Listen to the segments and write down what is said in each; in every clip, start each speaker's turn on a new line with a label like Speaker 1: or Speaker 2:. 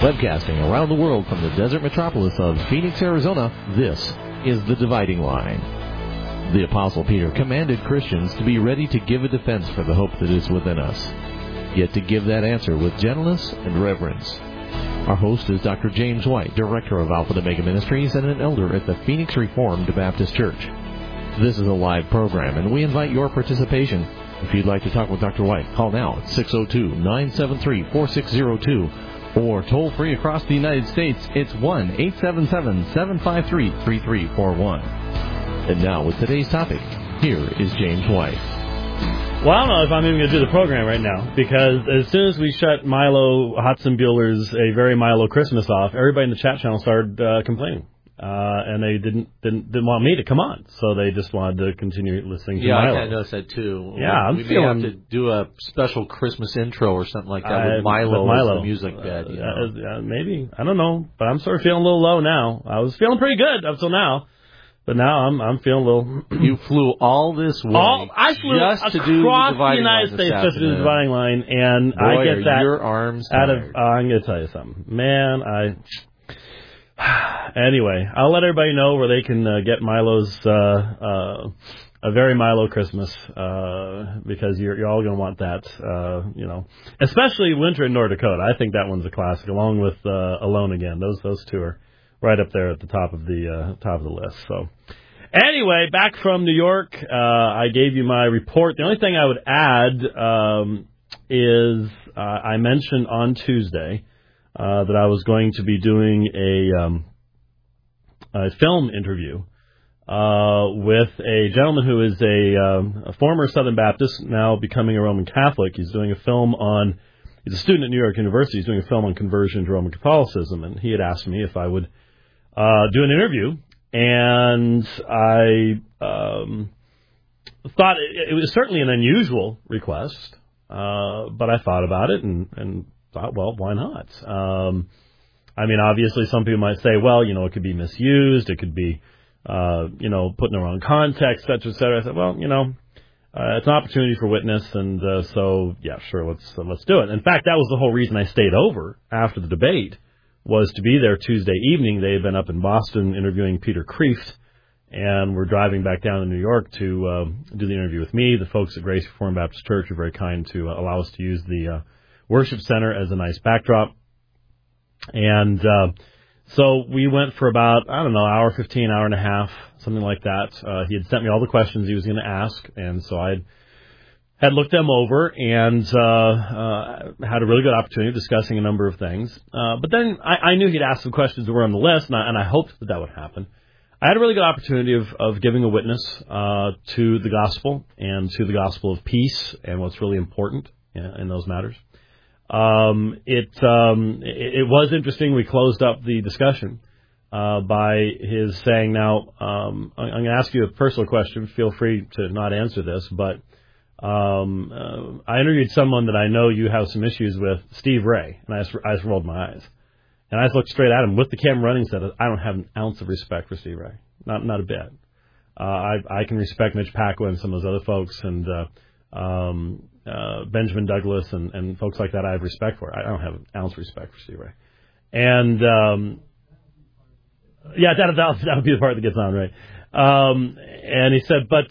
Speaker 1: Webcasting around the world from the desert metropolis of Phoenix, Arizona, this is The Dividing Line. The Apostle Peter commanded Christians to be ready to give a defense for the hope that is within us, yet to give that answer with gentleness and reverence. Our host is Dr. James White, Director of Alpha and Omega Ministries and an elder at the Phoenix Reformed Baptist Church. This is a live program, and we invite your participation. If you'd like to talk with Dr. White, call now at 602-973-4602. Or toll free across the United States, it's 1-877-753-3341. And now with today's topic, here is James White.
Speaker 2: Well, I don't know if I'm even going to do the program right now, because as soon as we shut Milo Hotzenbuehler's A Very Milo Christmas off, everybody in the chat channel started complaining. And they didn't want me to come on, so they just wanted to continue listening to Milo.
Speaker 3: Yeah, I kind of noticed that too.
Speaker 2: Yeah,
Speaker 3: we may have to do a special Christmas intro or something like that with Milo as the music bed. You know?
Speaker 2: Maybe, I don't know, but I'm sort of feeling a little low now. I was feeling pretty good up till now, but now I'm feeling a little.
Speaker 3: You flew all this way.
Speaker 2: I flew
Speaker 3: just to
Speaker 2: across
Speaker 3: do
Speaker 2: the United States just to do the Dividing Line, and
Speaker 3: boy,
Speaker 2: I get that
Speaker 3: your arms tired.
Speaker 2: I'm going to tell you something, man. Anyway, I'll let everybody know where they can get Milo's A Very Milo Christmas, because you're all going to want that, especially Winter in North Dakota. I think that one's a classic, along with Alone Again. Those two are right up there at the top of the list. So, anyway, back from New York, I gave you my report. The only thing I would add is I mentioned on Tuesday that I was going to be doing a film interview with a gentleman who is a former Southern Baptist, now becoming a Roman Catholic. He's doing a film he's a student at New York University. He's doing a film on conversion to Roman Catholicism, and he had asked me if I would do an interview, and I thought it was certainly an unusual request, but I thought about it and thought, well, why not? Obviously some people might say, well, it could be misused, it could be, put in the wrong context, et cetera. I said, well, it's an opportunity for witness, and so, yeah, sure, let's do it. In fact, that was the whole reason I stayed over after the debate, was to be there Tuesday evening. They had been up in Boston interviewing Peter Kreeft, and we're driving back down to New York to do the interview with me. The folks at Grace Reformed Baptist Church were very kind to allow us to use the worship center as a nice backdrop. And so we went for about, hour 15, hour and a half, something like that. He had sent me all the questions he was going to ask, and so I had looked them over and had a really good opportunity of discussing a number of things. But then I knew he'd ask some questions that were on the list, and I hoped that would happen. I had a really good opportunity of giving a witness to the gospel and to the gospel of peace and what's really important in those matters. It was interesting. We closed up the discussion by his saying, now, I'm going to ask you a personal question. Feel free to not answer this, but I interviewed someone that I know you have some issues with, Steve Ray, and I just rolled my eyes. And I just looked straight at him with the camera running and said, I don't have an ounce of respect for Steve Ray. Not a bit. I can respect Mitch Pacwa and some of those other folks, and Benjamin Douglas and folks like that I have respect for. I don't have an ounce of respect for Steve Ray. And, yeah, that'll be the part that gets on, right? And he said, but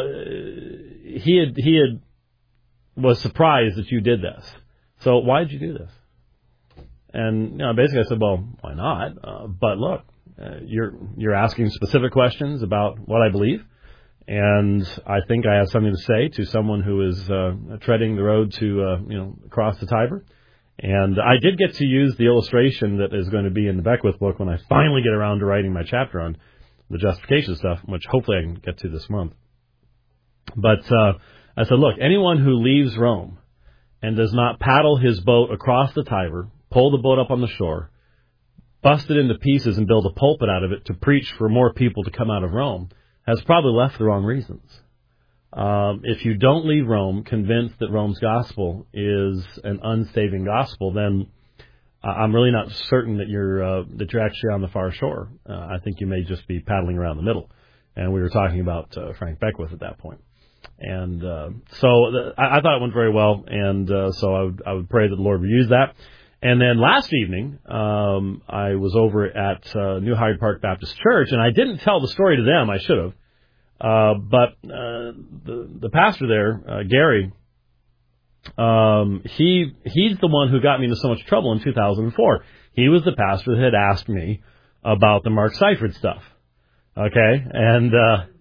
Speaker 2: he was surprised that you did this. So why did you do this? And, basically I said, well, why not? But look, you're asking specific questions about what I believe. And I think I have something to say to someone who is treading the road to, cross the Tiber. And I did get to use the illustration that is going to be in the Beckwith book when I finally get around to writing my chapter on the justification stuff, which hopefully I can get to this month. But I said, look, anyone who leaves Rome and does not paddle his boat across the Tiber, pull the boat up on the shore, bust it into pieces and build a pulpit out of it to preach for more people to come out of Rome, has probably left the wrong reasons. If you don't leave Rome convinced that Rome's gospel is an unsaving gospel, then I'm really not certain that you're actually on the far shore. I think you may just be paddling around the middle. And we were talking about Frank Beckwith at that point. And so I thought it went very well, and so I would pray that the Lord would use that. And then last evening, I was over at New Hyde Park Baptist Church, and I didn't tell the story to them. I should have. But the pastor there, Gary, he's the one who got me into so much trouble in 2004. He was the pastor that had asked me about the Mark Seifert stuff. Okay, and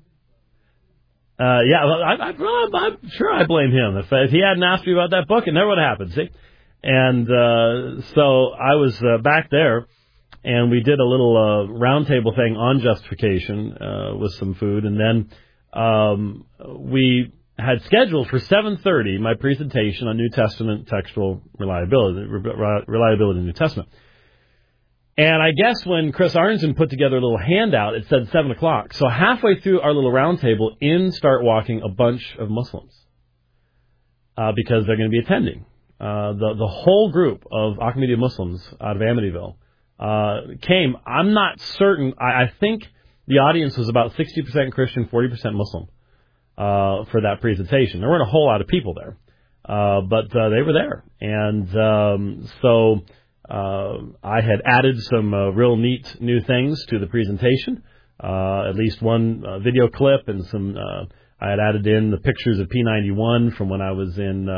Speaker 2: I'm sure I blame him. If he hadn't asked me about that book, it never would have happened. See, and so I was back there, and we did a little roundtable thing on justification with some food, and then we had scheduled for 7:30 my presentation on New Testament textual reliability in New Testament. And I guess when Chris Arnson put together a little handout, it said 7 o'clock. So halfway through our little roundtable, in start walking a bunch of Muslims because they're going to be attending. The whole group of Ahmadiyya Muslims out of Amityville came. I'm not certain. I think the audience was about 60% Christian, 40% Muslim for that presentation. There weren't a whole lot of people there, but they were there. And so I had added some real neat new things to the presentation, at least one video clip and some. I had added in the pictures of P91 from when I was in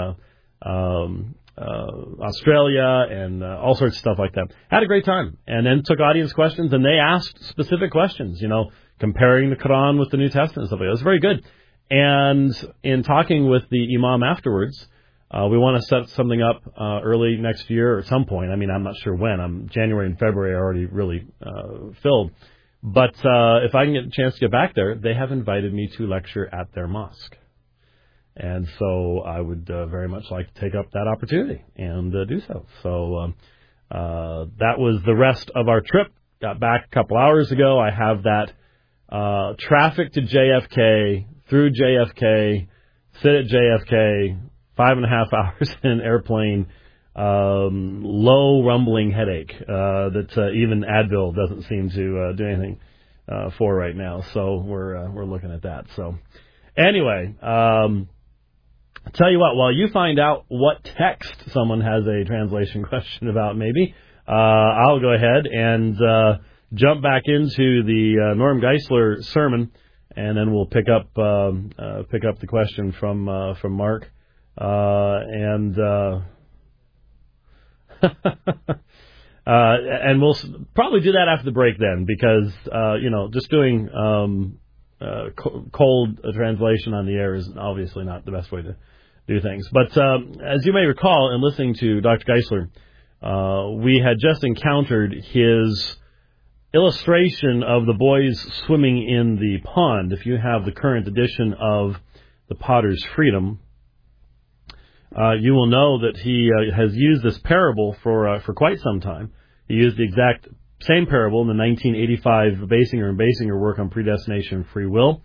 Speaker 2: Australia and all sorts of stuff like that. Had a great time, and then took audience questions, and they asked specific questions, comparing the Quran with the New Testament and stuff like that. It was very good. And in talking with the Imam afterwards, we want to set something up early next year or at some point. I mean, I'm not sure when. January and February are already really filled. But if I can get a chance to get back there, they have invited me to lecture at their mosque. And so I would very much like to take up that opportunity and do so. So that was the rest of our trip. Got back a couple hours ago. I have that traffic to JFK, through JFK, sit at JFK, 5.5 hours in an airplane, low rumbling headache that even Advil doesn't seem to do anything for right now. So we're looking at that. So anyway, I'll tell you what, while you find out what text someone has a translation question about, maybe I'll go ahead and jump back into the Norm Geisler sermon, and then we'll pick up the question from Mark. And we'll probably do that after the break then, because just doing cold translation on the air is obviously not the best way to do things. But as you may recall, in listening to Dr. Geisler, we had just encountered his illustration of the boys swimming in the pond. If you have the current edition of The Potter's Freedom, you will know that he has used this parable for quite some time. He used the exact same parable in the 1985 Basinger and Basinger work on predestination and free will.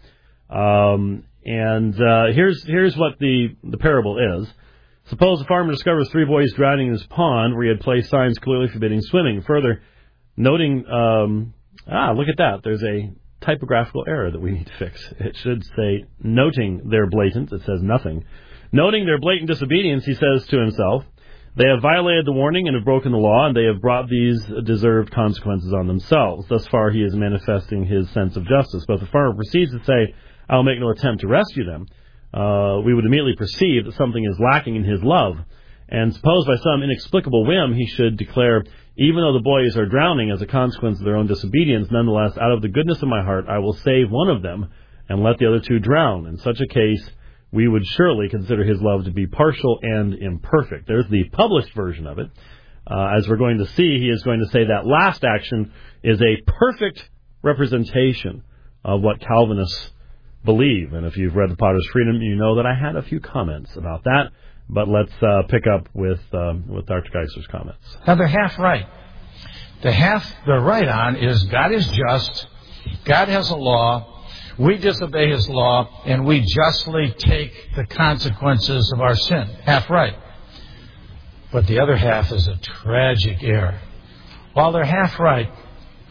Speaker 2: Here's what the parable is. Suppose a farmer discovers 3 boys drowning in his pond where he had placed signs clearly forbidding swimming. Further, noting, look at that. There's a typographical error that we need to fix. It should say noting their blatant. It says nothing. Noting their blatant disobedience, he says to himself, they have violated the warning and have broken the law, and they have brought these deserved consequences on themselves. Thus far, he is manifesting his sense of justice. But if the farmer proceeds to say, I will make no attempt to rescue them, we would immediately perceive that something is lacking in his love. And suppose by some inexplicable whim he should declare, even though the boys are drowning as a consequence of their own disobedience, nonetheless, out of the goodness of my heart, I will save one of them and let the other 2 drown. In such a case, we would surely consider his love to be partial and imperfect. There's the published version of it. As we're going to see, he is going to say that last action is a perfect representation of what Calvinists believe. And if you've read The Potter's Freedom, you know that I had a few comments about that. But let's pick up with Dr. Geisler's comments.
Speaker 4: Now, they're half right. The half they're right on is God is just. God has a law. We disobey His law, and we justly take the consequences of our sin. Half right. But the other half is a tragic error. While they're half right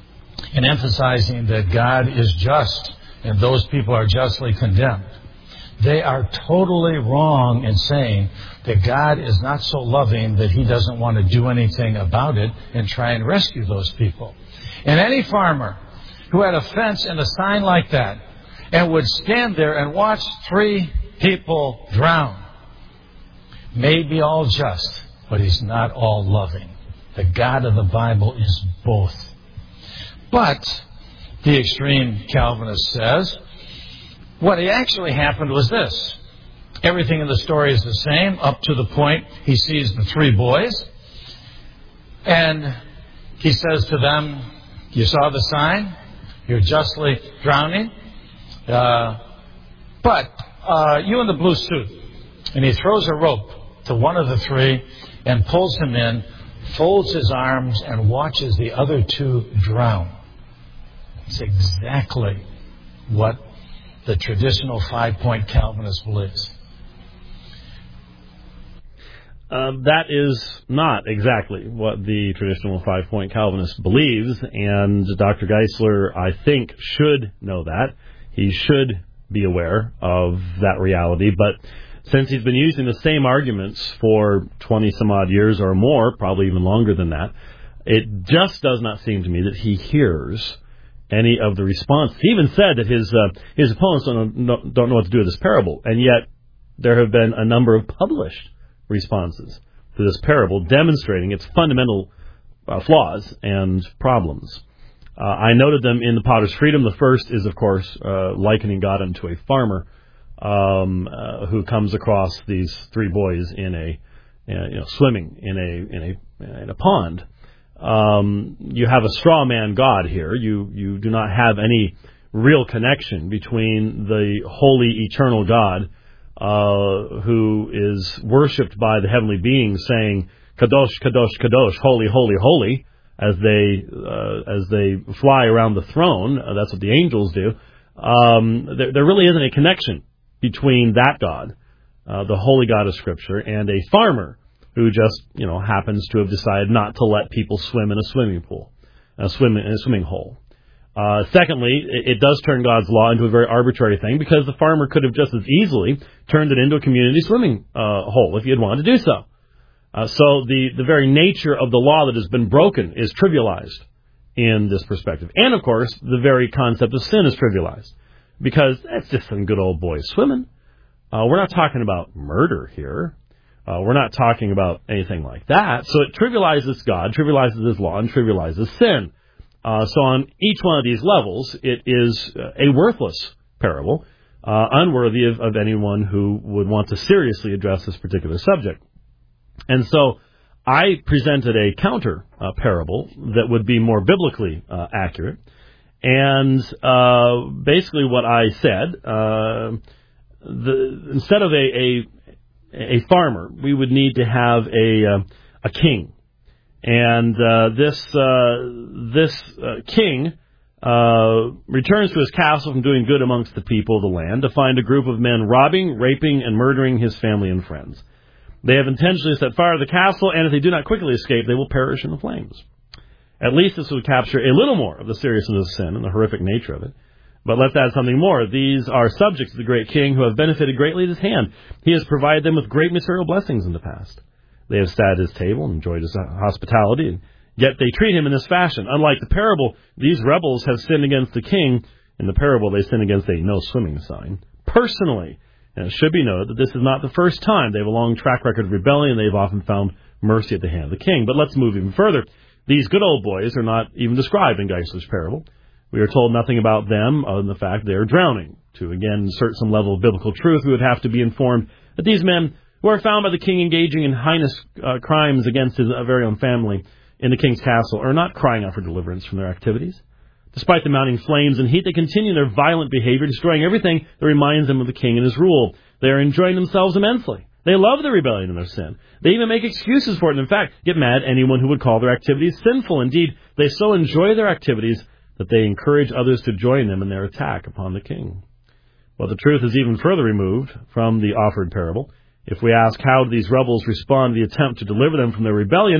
Speaker 4: in emphasizing that God is just and those people are justly condemned, They are totally wrong in saying that God is not so loving that He doesn't want to do anything about it and try and rescue those people. And any farmer who had a fence and a sign like that and would stand there and watch 3 people drown may be all just, but he's not all loving. The God of the Bible is both. But, the extreme Calvinist says, what actually happened was this. Everything in the story is the same up to the point he sees the 3 boys. And he says to them, you saw the sign? You're justly drowning. But you in the blue suit. And he throws a rope to one of the 3 and pulls him in, folds his arms, and watches the other 2 drown. It's exactly what the traditional 5-point Calvinist believes.
Speaker 2: That is not exactly what the traditional 5-point Calvinist believes, and Dr. Geisler, I think, should know that. He should be aware of that reality, but since he's been using the same arguments for 20-some-odd years or more, probably even longer than that, it just does not seem to me that he hears any of the response. He even said that his opponents don't know what to do with this parable, and yet there have been a number of published responses to this parable demonstrating its fundamental flaws and problems. I noted them in The Potter's Freedom. The first is, of course, likening God unto a farmer who comes across these 3 boys in swimming in a pond. You have a straw man God here. You do not have any real connection between the holy, eternal God who is worshipped by the heavenly beings, saying Kadosh, Kadosh, Kadosh, holy, holy, holy, as they fly around the throne. That's what the angels do. There really isn't a connection between that God, the holy God of Scripture, and a farmer who just, happens to have decided not to let people swim in a swimming pool, swim in a swimming hole. Secondly, it does turn God's law into a very arbitrary thing, because the farmer could have just as easily turned it into a community swimming hole if he had wanted to do so. So the very nature of the law that has been broken is trivialized in this perspective. And, of course, the very concept of sin is trivialized, because that's just some good old boys swimming. We're not talking about murder here. We're not talking about anything like that. So it trivializes God, trivializes His law, and trivializes sin. So on each one of these levels, it is a worthless parable, unworthy of anyone who would want to seriously address this particular subject. And so I presented a counter parable that would be more biblically accurate. And basically what I said, instead of a farmer, we would need to have a king. And this king returns to his castle from doing good amongst the people of the land to find a group of men robbing, raping, and murdering his family and friends. They have intentionally set fire to the castle, and if they do not quickly escape, they will perish in the flames. At least this would capture a little more of the seriousness of sin and the horrific nature of it. But let's add something more. These are subjects of the great king who have benefited greatly at his hand. He has provided them with great material blessings in the past. They have sat at his table and enjoyed his hospitality, and yet they treat him in this fashion. Unlike the parable, these rebels have sinned against the king. In the parable, they sin against a no-swimming sign. Personally, and it should be noted that this is not the first time. They have a long track record of rebellion, and they've often found mercy at the hand of the king. But let's move even further. These good old boys are not even described in Geisler's parable. We are told nothing about them other than the fact they are drowning. To, again, insert some level of biblical truth, we would have to be informed that these men, who are found by the king engaging in heinous crimes against his very own family in the king's castle, are not crying out for deliverance from their activities. Despite the mounting flames and heat, they continue their violent behavior, destroying everything that reminds them of the king and his rule. They are enjoying themselves immensely. They love their rebellion and their sin. They even make excuses for it, and in fact, get mad at anyone who would call their activities sinful. Indeed, they so enjoy their activities that they encourage others to join them in their attack upon the king. Well, the truth is even further removed from the offered parable. If we ask how do these rebels respond to the attempt to deliver them from their rebellion,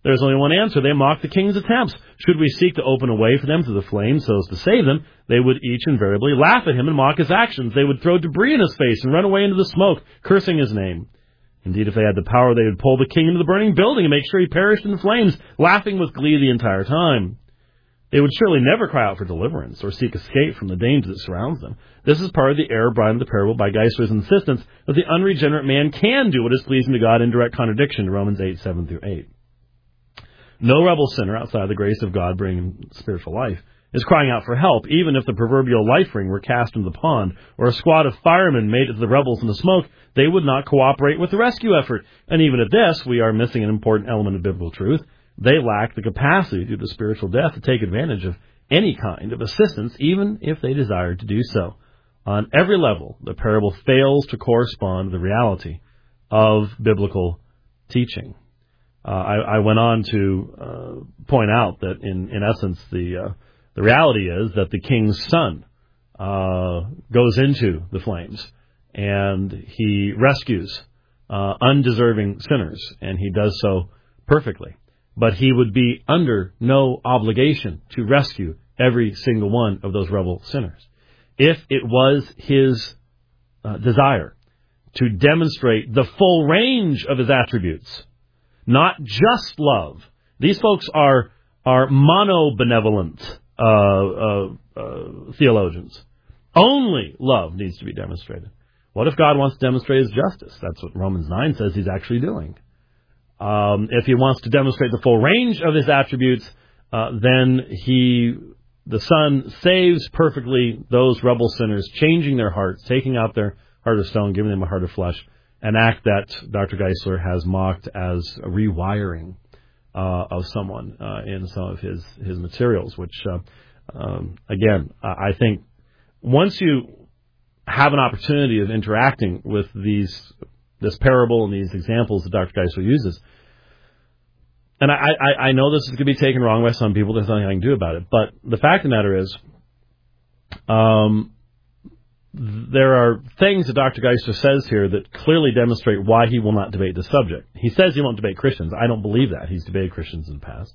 Speaker 2: There's only one answer. They mock the king's attempts. Should we seek to open a way for them through the flames so as to save them, they would each invariably laugh at him and mock his actions. They would throw debris in his face and run away into the smoke, cursing his name. Indeed, if they had the power, they would pull the king into the burning building and make sure he perished in the flames, laughing with glee the entire time. They would surely never cry out for deliverance or seek escape from the danger that surrounds them. This is part of the error brought into the parable by Geisler's insistence that the unregenerate man can do what is pleasing to God in direct contradiction to Romans 8:7-8. No rebel sinner outside the grace of God bringing spiritual life is crying out for help, even if the proverbial life ring were cast into the pond or a squad of firemen made it to the rebels in the smoke. They would not cooperate with the rescue effort. And even at this, we are missing an important element of biblical truth. They lack the capacity due to spiritual death to take advantage of any kind of assistance, even if they desired to do so. On every level, the parable fails to correspond to the reality of biblical teaching. I went on to point out that in essence the reality is that the king's son goes into the flames and he rescues undeserving sinners, and he does so perfectly. But he would be under no obligation to rescue every single one of those rebel sinners. If it was his desire to demonstrate the full range of his attributes, not just love. These folks are mono-benevolent theologians. Only love needs to be demonstrated. What if God wants to demonstrate his justice? That's what Romans 9 says he's actually doing. If he wants to demonstrate the full range of his attributes, then the Son saves perfectly those rebel sinners, changing their hearts, taking out their heart of stone, giving them a heart of flesh, an act that Dr. Geisler has mocked as a rewiring of someone in some of his materials, which, again, I think once you have an opportunity of interacting with this parable and these examples that Dr. Geisler uses, and I know this is going to be taken wrong by some people, there's nothing I can do about it, but the fact of the matter is, there are things that Dr. Geisler says here that clearly demonstrate why he will not debate the subject. He says he won't debate Christians. I don't believe that. He's debated Christians in the past.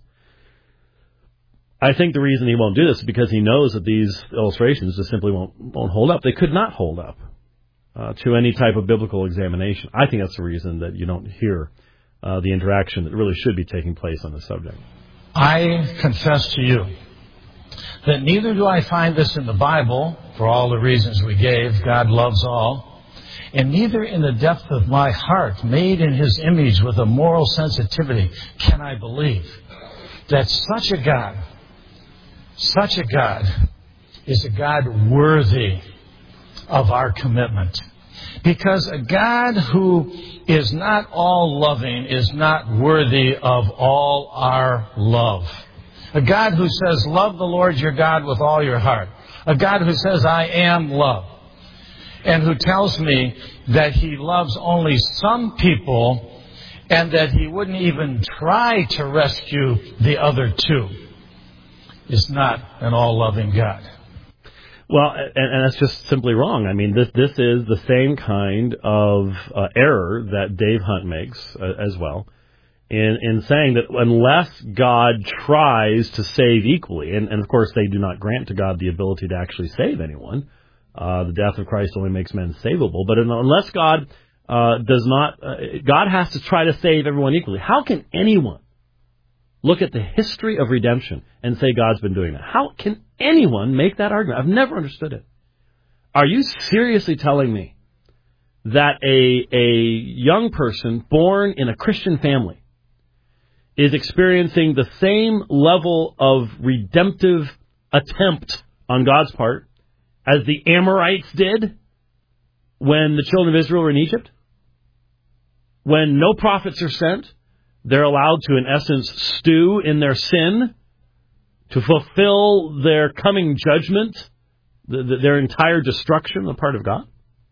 Speaker 2: I think the reason he won't do this is because he knows that these illustrations just simply won't hold up. They could not hold up to any type of biblical examination. I think that's the reason that you don't hear the interaction that really should be taking place on the subject.
Speaker 4: I confess to you that neither do I find this in the Bible, for all the reasons we gave. God loves all. And neither in the depth of my heart, made in his image with a moral sensitivity, can I believe that such a God is a God worthy of our commitment. Because a God who is not all loving is not worthy of all our love. A God who says, love the Lord your God with all your heart. A God who says, I am love. And who tells me that he loves only some people and that he wouldn't even try to rescue the other two is not an all-loving God.
Speaker 2: Well, and that's just simply wrong. I mean, this is the same kind of error that Dave Hunt makes as well. In saying that unless God tries to save equally, and of course they do not grant to God the ability to actually save anyone, the death of Christ only makes men savable, but unless God does not, God has to try to save everyone equally. How can anyone look at the history of redemption and say God's been doing that? How can anyone make that argument? I've never understood it. Are you seriously telling me that a young person born in a Christian family is experiencing the same level of redemptive attempt on God's part as the Amorites did when the children of Israel were in Egypt? When no prophets are sent, they're allowed to, in essence, stew in their sin to fulfill their coming judgment, their entire destruction on the part of God?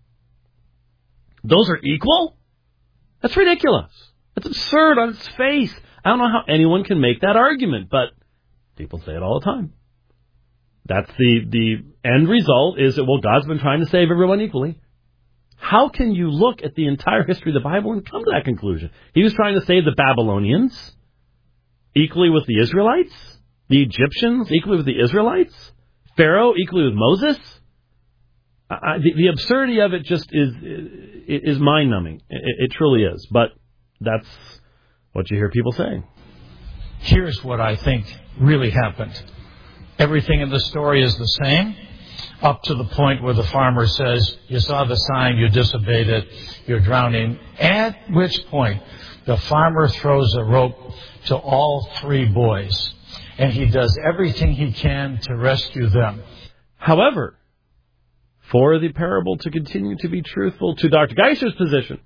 Speaker 2: Those are equal? That's ridiculous. That's absurd on its face. I don't know how anyone can make that argument, but people say it all the time. That's the end result is that, well, God's been trying to save everyone equally. How can you look at the entire history of the Bible and come to that conclusion? He was trying to save the Babylonians. equally with the Israelites? The Egyptians equally with the Israelites? Pharaoh equally with Moses? The absurdity of it just is mind-numbing. It truly is. But that's what you hear people saying.
Speaker 4: Here's what I think really happened. Everything in the story is the same, up to the point where the farmer says, you saw the sign, you disobeyed it, you're drowning. At which point, the farmer throws a rope to all three boys, and he does everything he can to rescue them.
Speaker 2: However, for the parable to continue to be truthful to Dr. Geisler's position,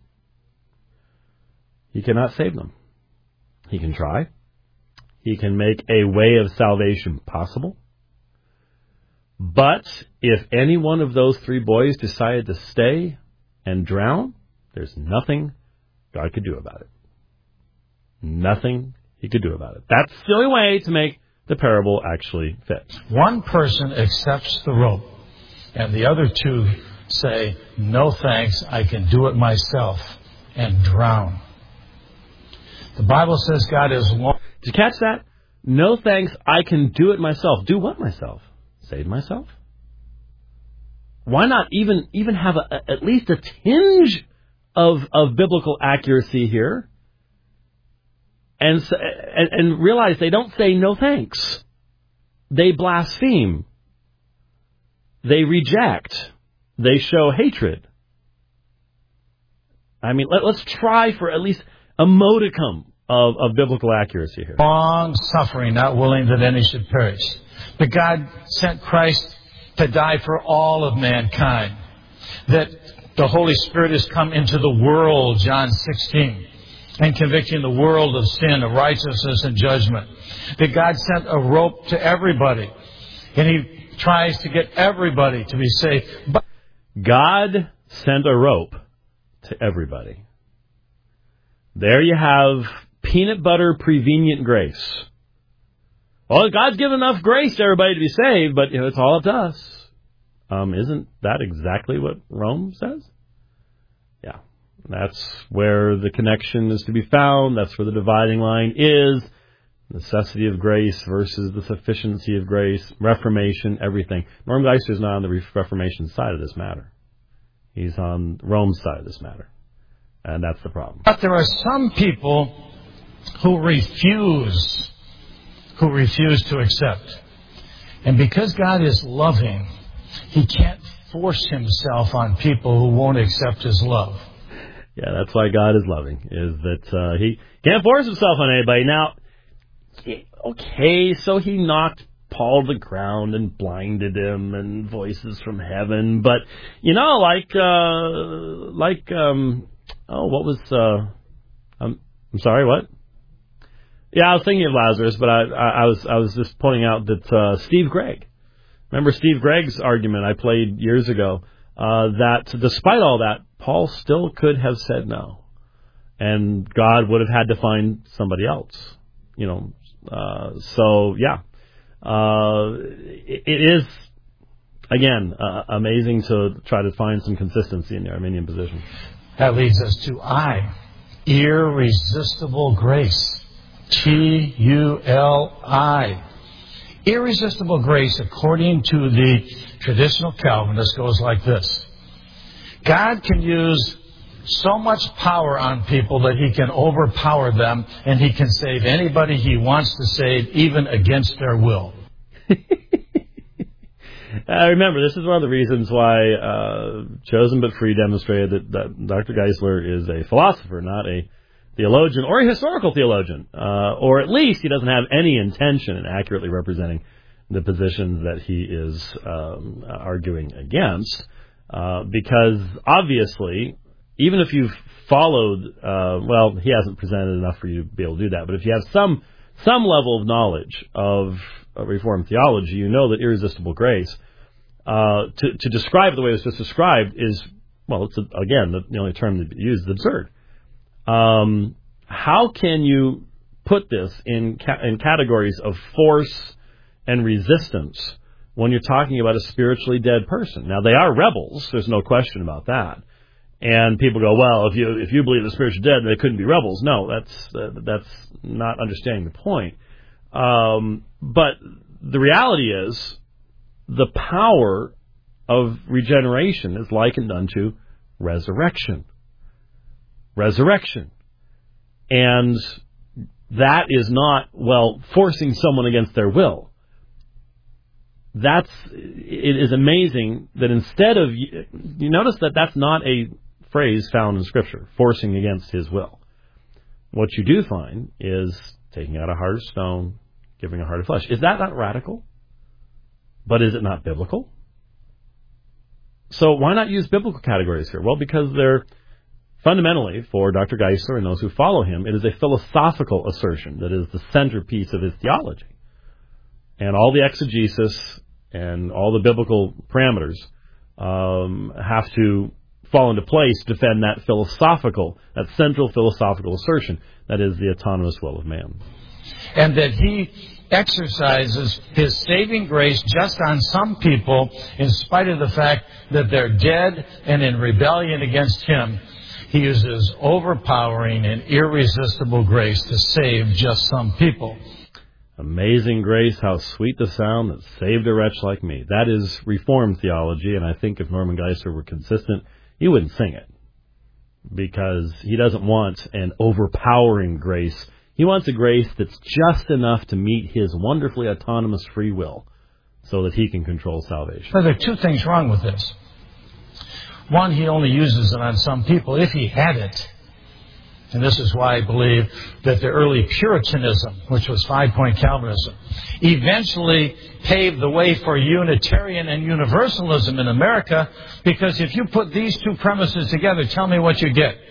Speaker 2: he cannot save them. He can try. He can make a way of salvation possible. But if any one of those three boys decided to stay and drown, there's nothing God could do about it. Nothing he could do about it. That's the only way to make the parable actually fit.
Speaker 4: One person accepts the rope, and the other two say, no thanks, I can do it myself, and drown. The Bible says God is long.
Speaker 2: Did you catch that? No thanks, I can do it myself. Do what myself? Save myself? Why not even have at least a tinge of biblical accuracy here? And realize they don't say no thanks. They blaspheme. They reject. They show hatred. I mean, let's try for at least a modicum of biblical accuracy here.
Speaker 4: Long suffering, not willing that any should perish. But God sent Christ to die for all of mankind. That the Holy Spirit has come into the world, John 16, and convicting the world of sin, of righteousness, and judgment. That God sent a rope to everybody, and He tries to get everybody to be saved. But
Speaker 2: God sent a rope to everybody. There you have peanut butter prevenient grace. Well, God's given enough grace to everybody to be saved, but it's all up to us. Isn't that exactly what Rome says? Yeah. That's where the connection is to be found. That's where the dividing line is. Necessity of grace versus the sufficiency of grace. Reformation, everything. Norm Geisler is not on the Reformation side of this matter. He's on Rome's side of this matter. And that's the problem.
Speaker 4: But there are some people who refuse to accept. And because God is loving, He can't force Himself on people who won't accept His love.
Speaker 2: Yeah, that's why God is loving, is that He can't force Himself on anybody. Now, okay, so He knocked Paul to the ground and blinded him and voices from heaven. But, I'm sorry, what? Yeah, I was thinking of Lazarus, but I was just pointing out that Steve Gregg. Remember Steve Gregg's argument I played years ago, that despite all that, Paul still could have said no. And God would have had to find somebody else. It is, again, amazing to try to find some consistency in the Arminian position.
Speaker 4: That leads us to I, irresistible grace. T-U-L-I. Irresistible grace, according to the traditional Calvinist, goes like this. God can use so much power on people that He can overpower them, and He can save anybody He wants to save, even against their will.
Speaker 2: Remember, this is one of the reasons why Chosen But Free demonstrated that Dr. Geisler is a philosopher, not a theologian or a historical theologian, or at least he doesn't have any intention in accurately representing the positions that he is arguing against, because obviously, even if you've followed, he hasn't presented enough for you to be able to do that, but if you have some level of knowledge of Reformed theology, you know that irresistible grace, to describe it the way it was just described is, it's the only term that you use is absurd. How can you put this in categories of force and resistance when you're talking about a spiritually dead person? Now, they are rebels. There's no question about that. And people go, well, if you believe the spirits are dead, they couldn't be rebels. No, that's not understanding the point. But the reality is, the power of regeneration is likened unto resurrection. Resurrection. And that is not, forcing someone against their will. It is amazing that instead of, you notice that that's not a phrase found in Scripture, forcing against his will. What you do find is taking out a heart of stone, giving a heart of flesh. Is that not radical? But is it not biblical? So why not use biblical categories here? Well, because they're fundamentally, for Dr. Geisler and those who follow him, it is a philosophical assertion that is the centerpiece of his theology. And all the exegesis and all the biblical parameters have to fall into place to defend that central philosophical assertion that is the autonomous will of man.
Speaker 4: And that he exercises his saving grace just on some people in spite of the fact that they're dead and in rebellion against him. He uses overpowering and irresistible grace to save just some people.
Speaker 2: Amazing grace, how sweet the sound that saved a wretch like me. That is Reformed theology, and I think if Norman Geisler were consistent, he wouldn't sing it. Because he doesn't want an overpowering grace. He wants a grace that's just enough to meet his wonderfully autonomous free will so that he can control salvation.
Speaker 4: Well, there are two things wrong with this. One, he only uses it on some people if he had it. And this is why I believe that the early Puritanism, which was 5-point Calvinism, eventually paved the way for Unitarian and Universalism in America, because if you put these two premises together, tell me what you get.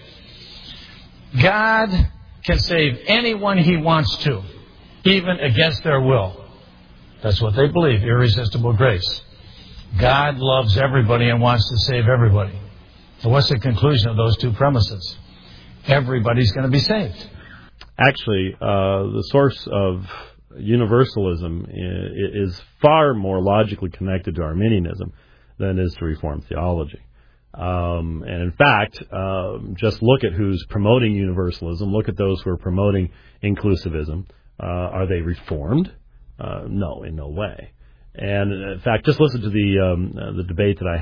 Speaker 4: God can save anyone he wants to, even against their will. That's what they believe, irresistible grace. God loves everybody and wants to save everybody. So what's the conclusion of those two premises? Everybody's going to be saved.
Speaker 2: Actually, the source of universalism is far more logically connected to Arminianism than it is to Reformed theology. And in fact, just look at who's promoting universalism. Look at those who are promoting inclusivism. Are they Reformed? No, in no way. And in fact, just listen to the debate that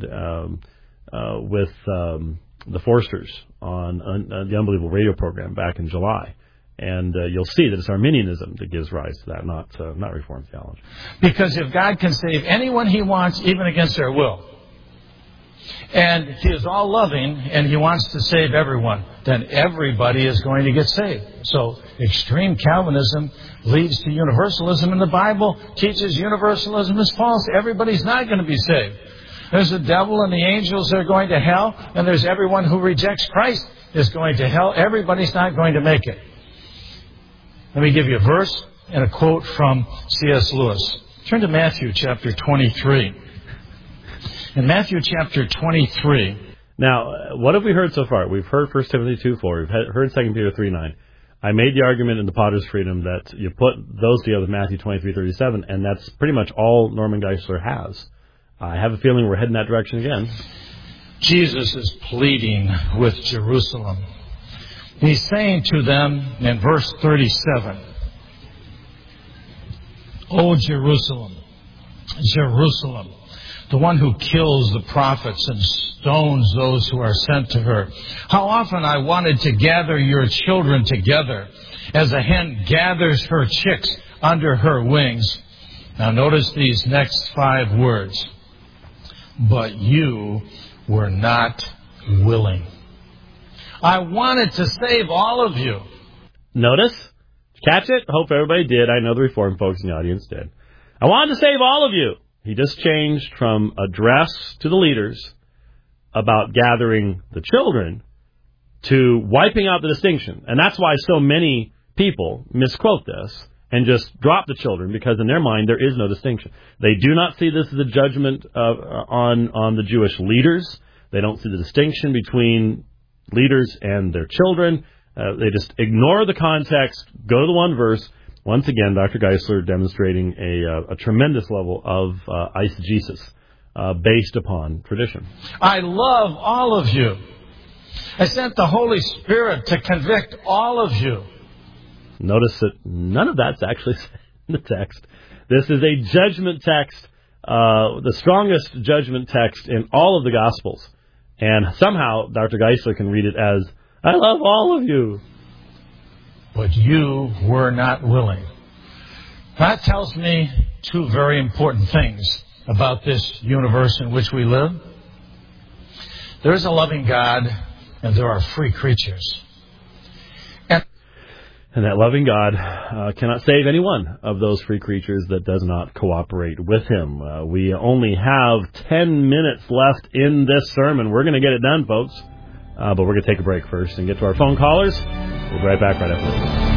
Speaker 2: I had with the Forsters on the Unbelievable radio program back in July. And you'll see that it's Arminianism that gives rise to that, not Reformed theology.
Speaker 4: Because if God can save anyone he wants, even against their will, and he is all loving and he wants to save everyone, then everybody is going to get saved. So extreme Calvinism leads to universalism, and the Bible teaches universalism is false. Everybody's not going to be saved. There's the devil and the angels that are going to hell, and there's everyone who rejects Christ is going to hell. Everybody's not going to make it. Let me give you a verse and a quote from C.S. Lewis. Turn to Matthew chapter 23. In Matthew chapter 23.
Speaker 2: Now, what have we heard so far? We've heard 1 Timothy 2:4. We've heard 2 Peter 3:9. I made the argument in the Potter's Freedom that you put those together with Matthew 23:37, and that's pretty much all Norman Geisler has. I have a feeling we're heading that direction again.
Speaker 4: Jesus is pleading with Jerusalem. He's saying to them in verse 37, O Jerusalem, Jerusalem, the one who kills the prophets and stones those who are sent to her. How often I wanted to gather your children together as a hen gathers her chicks under her wings. Now notice these next 5 words. But you were not willing. I wanted to save all of you.
Speaker 2: Notice? Catch it? Hope everybody did. I know the Reformed folks in the audience did. I wanted to save all of you. He just changed from address to the leaders about gathering the children to wiping out the distinction. And that's why so many people misquote this and just drop the children, because in their mind there is no distinction. They do not see this as a judgment on the Jewish leaders. They don't see the distinction between leaders and their children. They just ignore the context, go to the one verse. Once again, Dr. Geisler demonstrating a tremendous level of eisegesis based upon tradition.
Speaker 4: I love all of you. I sent the Holy Spirit to convict all of you.
Speaker 2: Notice that none of that's actually in the text. This is a judgment text, the strongest judgment text in all of the Gospels. And somehow Dr. Geisler can read it as, I love all of you.
Speaker 4: But you were not willing. That tells me two very important things about this universe in which we live. There is a loving God, and there are free creatures.
Speaker 2: And that loving God cannot save any one of those free creatures that does not cooperate with Him. We only have 10 minutes left in this sermon. We're going to get it done, folks. But we're going to take a break first and get to our phone callers. We'll be right back right after this.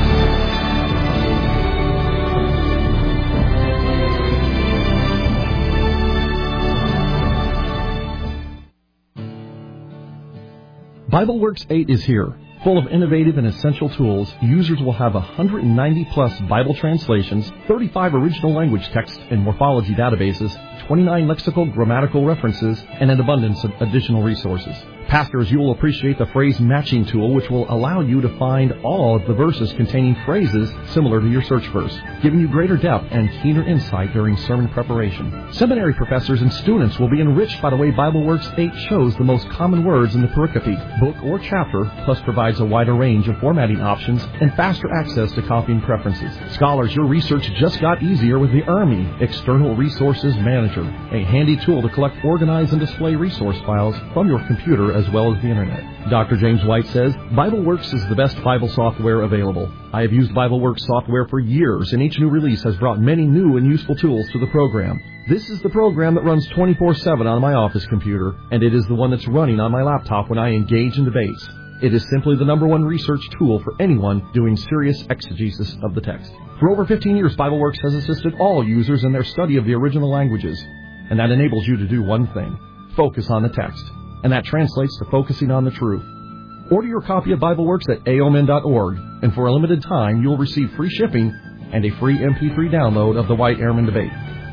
Speaker 5: BibleWorks 8 is here. Full of innovative and essential tools, users will have 190-plus Bible translations, 35 original language text and morphology databases, 29 lexical grammatical references, and an abundance of additional resources. Pastors, you will appreciate the phrase matching tool, which will allow you to find all of the verses containing phrases similar to your search verse, giving you greater depth and keener insight during sermon preparation. Seminary professors and students will be enriched by the way BibleWorks 8 shows the most common words in the pericope, book, or chapter, plus provides a wider range of formatting options and faster access to copying preferences. Scholars, your research just got easier with the ERMI, External Resources Manager, a handy tool to collect, organize, and display resource files from your computer as well as the Internet. Dr. James White says, BibleWorks is the best Bible software available. I have used BibleWorks software for years, and each new release has brought many new and useful tools to the program. This is the program that runs 24/7 on my office computer, and it is the one that's running on my laptop when I engage in debates. It is simply the #1 research tool for anyone doing serious exegesis of the text. For over 15 years, BibleWorks has assisted all users in their study of the original languages, and that enables you to do one thing: focus on the text. And that translates to focusing on the truth. Order your copy of BibleWorks at aomin.org, and for a limited time, you'll receive free shipping and a free MP3 download of the White-Ehrman debate.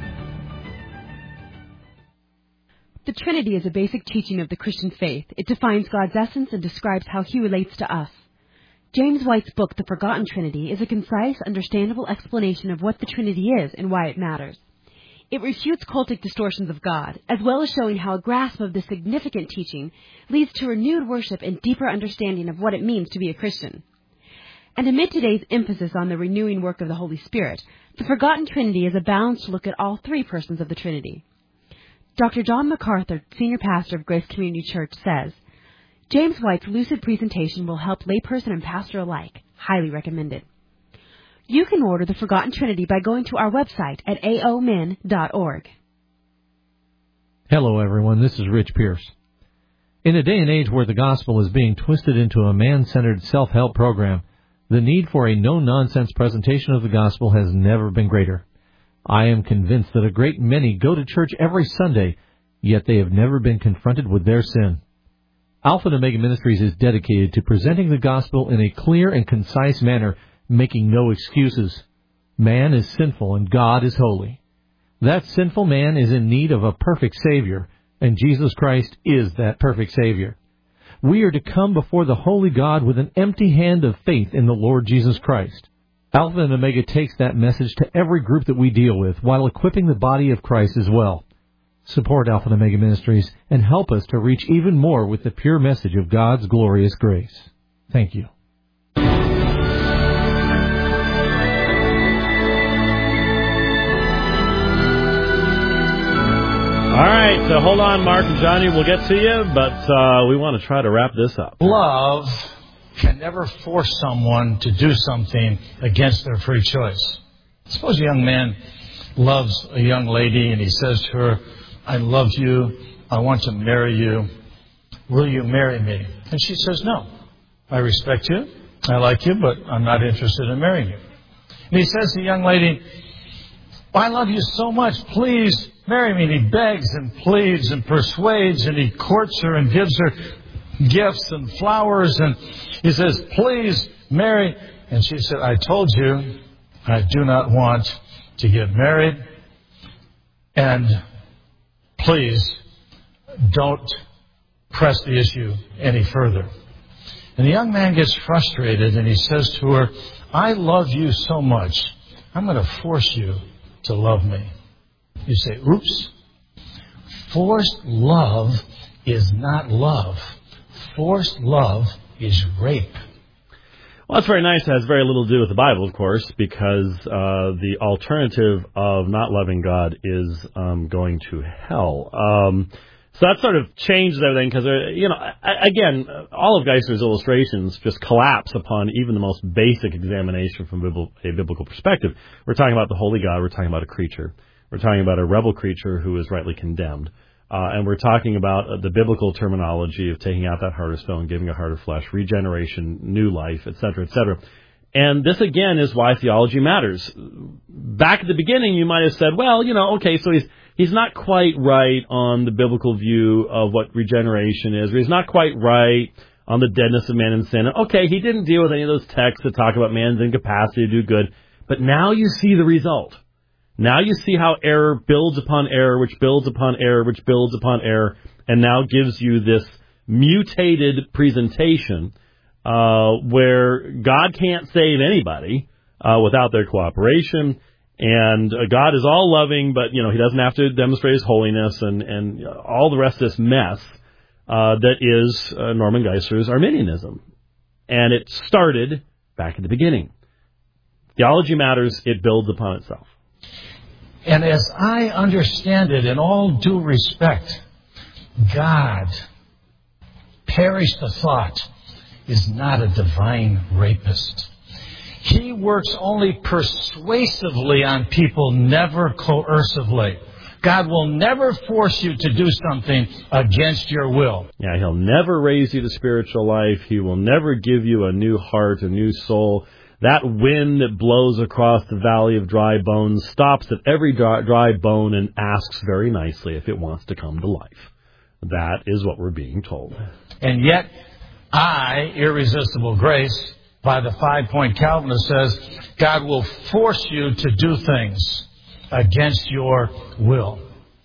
Speaker 6: The Trinity is a basic teaching of the Christian faith. It defines God's essence and describes how He relates to us. James White's book, The Forgotten Trinity, is a concise, understandable explanation of what the Trinity is and why it matters. It refutes cultic distortions of God, as well as showing how a grasp of this significant teaching leads to renewed worship and deeper understanding of what it means to be a Christian. And amid today's emphasis on the renewing work of the Holy Spirit, The Forgotten Trinity is a balanced look at all three persons of the Trinity. Dr. John MacArthur, senior pastor of Grace Community Church, says, James White's lucid presentation will help layperson and pastor alike. Highly recommended. You can order The Forgotten Trinity by going to our website at aomin.org.
Speaker 1: Hello, everyone. This is Rich Pierce. In a day and age where the gospel is being twisted into a man-centered self-help program, the need for a no-nonsense presentation of the gospel has never been greater. I am convinced that a great many go to church every Sunday, yet they have never been confronted with their sin. Alpha and Omega Ministries is dedicated to presenting the gospel in a clear and concise manner, making no excuses. Man is sinful and God is holy. That sinful man is in need of a perfect Savior, and Jesus Christ is that perfect Savior. We are to come before the holy God with an empty hand of faith in the Lord Jesus Christ. Alpha and Omega takes that message to every group that we deal with while equipping the body of Christ as well. Support Alpha and Omega Ministries and help us to reach even more with the pure message of God's glorious grace. Thank you.
Speaker 2: All right, so hold on, Mark and Johnny. We'll get to you, but we want to try to wrap this up.
Speaker 4: Love can never force someone to do something against their free choice. Suppose a young man loves a young lady and he says to her, I love you, I want to marry you, will you marry me? And she says, no, I respect you, I like you, but I'm not interested in marrying you. And he says to the young lady, I love you so much, please marry me. And he begs and pleads and persuades and he courts her and gives her gifts and flowers and he says, please marry. And she said, I told you I do not want to get married, and please don't press the issue any further. And the young man gets frustrated and he says to her, I love you so much, I'm going to force you to love me. You say, oops. Forced love is not love. Forced love is rape.
Speaker 2: Well, that's very nice. It has very little to do with the Bible, of course, because the alternative of not loving God is going to hell. So that sort of changes everything because, again, all of Geisler's illustrations just collapse upon even the most basic examination from a biblical perspective. We're talking about the holy God. We're talking about a creature. We're talking about a rebel creature who is rightly condemned. And we're talking about the biblical terminology of taking out that heart of stone, giving a heart of flesh, regeneration, new life, etc., etc. And this, again, is why theology matters. Back at the beginning, you might have said, well, okay, so he's not quite right on the biblical view of what regeneration is, or he's not quite right on the deadness of man and sin. Okay, he didn't deal with any of those texts that talk about man's incapacity to do good. But now you see the result. Now you see how error builds upon error, which builds upon error, which builds upon error, and now gives you this mutated presentation where God can't save anybody without their cooperation, and God is all loving, but he doesn't have to demonstrate his holiness, and all the rest of this mess that is Norman Geisler's Arminianism. And it started back at the beginning. Theology matters, it builds upon itself.
Speaker 4: And as I understand it, in all due respect, God, perish the thought, is not a divine rapist. He works only persuasively on people, never coercively. God will never force you to do something against your will.
Speaker 2: Yeah, He'll never raise you to spiritual life. He will never give you a new heart, a new soul. That wind that blows across the valley of dry bones stops at every dry bone and asks very nicely if it wants to come to life. That is what we're being told.
Speaker 4: And yet, irresistible grace, by the 5-point Calvinist, says God will force you to do things against your will.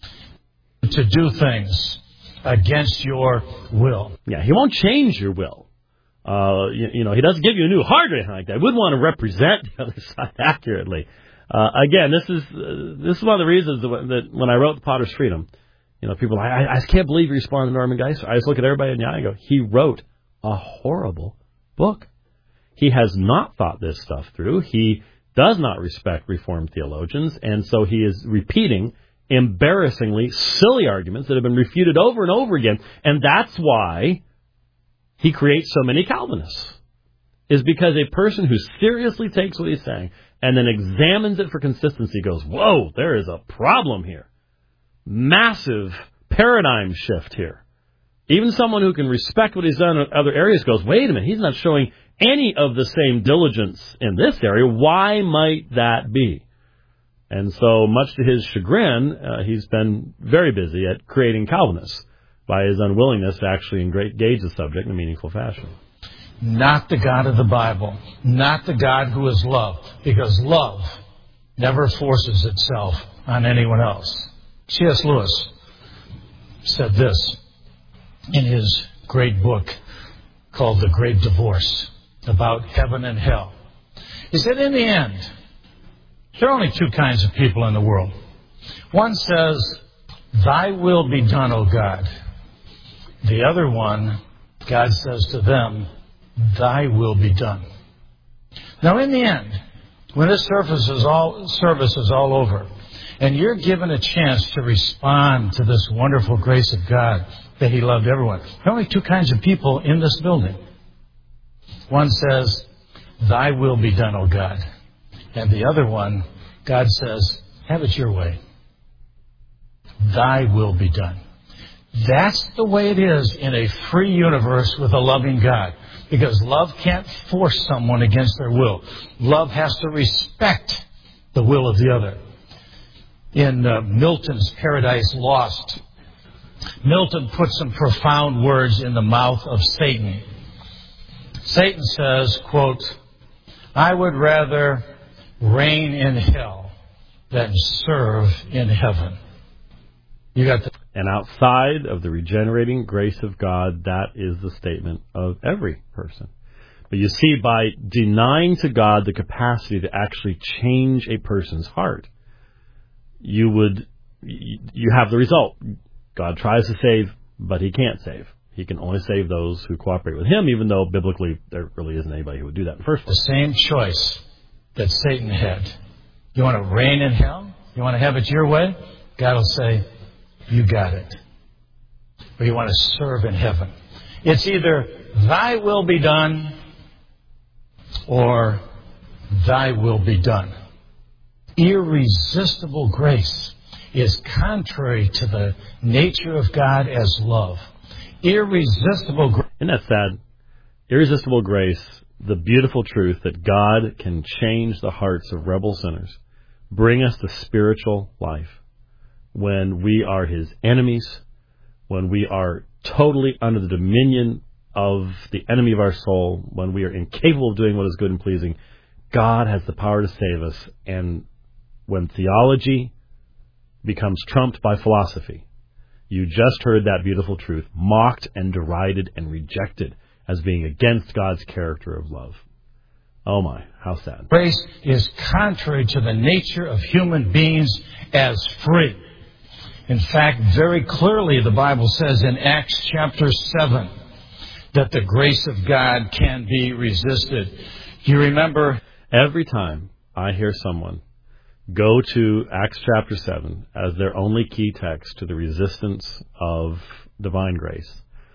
Speaker 4: To do things against your will.
Speaker 2: Yeah, He won't change your will. He doesn't give you a new heart or anything like that. I wouldn't want to represent the other side accurately. Again, this is one of the reasons that when I wrote The Potter's Freedom, people, I can't believe you responded to Norman Geisler. I just look at everybody in the eye and go, he wrote a horrible book. He has not thought this stuff through. He does not respect Reformed theologians, and so he is repeating embarrassingly silly arguments that have been refuted over and over again, and that's why he creates so many Calvinists, is because a person who seriously takes what he's saying and then examines it for consistency goes, whoa, there is a problem here. Massive paradigm shift here. Even someone who can respect what he's done in other areas goes, wait a minute, he's not showing any of the same diligence in this area. Why might that be? And so, much to his chagrin, he's been very busy at creating Calvinists by his unwillingness to actually engage the subject in a meaningful fashion.
Speaker 4: Not the God of the Bible. Not the God who is love. Because love never forces itself on anyone else. C.S. Lewis said this in his great book called The Great Divorce, about heaven and hell. He said, in the end, there are only two kinds of people in the world. One says, thy will be done, O God. The other one, God says to them, thy will be done. Now, in the end, when this service is all over, and you're given a chance to respond to this wonderful grace of God that He loved everyone, there are only two kinds of people in this building. One says, thy will be done, O God. And the other one, God says, have it your way. Thy will be done. That's the way it is in a free universe with a loving God. Because love can't force someone against their will. Love has to respect the will of the other. In Milton's Paradise Lost, Milton put some profound words in the mouth of Satan. Satan says, quote, I would rather reign in hell than serve in heaven. You got the
Speaker 2: And outside of the regenerating grace of God, that is the statement of every person. But you see, by denying to God the capacity to actually change a person's heart, you have the result. God tries to save, but he can't save. He can only save those who cooperate with him, even though biblically there really isn't anybody who would do that in the first place.
Speaker 4: The same choice that Satan had. You want to reign in hell? You want to have it your way? God will say, you got it. Or you want to serve in heaven. It's either thy will be done or thy will be done. Irresistible grace is contrary to the nature of God as love. Irresistible grace.
Speaker 2: Isn't that sad? Irresistible grace, the beautiful truth that God can change the hearts of rebel sinners, bring us to spiritual life when we are his enemies, when we are totally under the dominion of the enemy of our soul, when we are incapable of doing what is good and pleasing. God has the power to save us. And when theology becomes trumped by philosophy, you just heard that beautiful truth, mocked and derided and rejected as being against God's character of love. Oh my, how sad.
Speaker 4: Grace is contrary to the nature of human beings as free. In fact, very clearly the Bible says in Acts chapter 7 that the grace of God can be resisted. Do you remember?
Speaker 2: Every time I hear someone go to Acts chapter 7 as their only key text to the resistance of divine grace,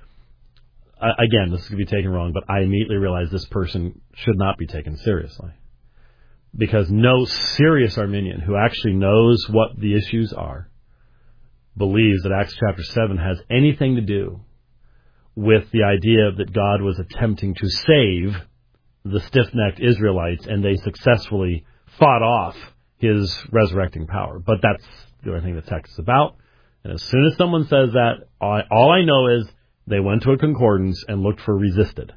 Speaker 2: again, this is going to be taken wrong, but I immediately realize this person should not be taken seriously. Because no serious Arminian who actually knows what the issues are believes that Acts chapter 7 has anything to do with the idea that God was attempting to save the stiff-necked Israelites and they successfully fought off his resurrecting power. But that's the only thing the text is about. And as soon as someone says that, all I know is they went to a concordance and looked for resisted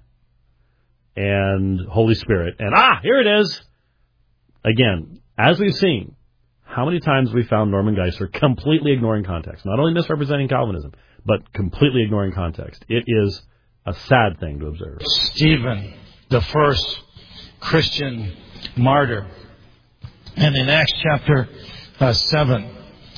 Speaker 2: and Holy Spirit. And here it is. Again, as we've seen, how many times we found Norman Geisler completely ignoring context, not only misrepresenting Calvinism, but completely ignoring context. It is a sad thing to observe.
Speaker 4: Stephen, the first Christian martyr. And in Acts chapter 7,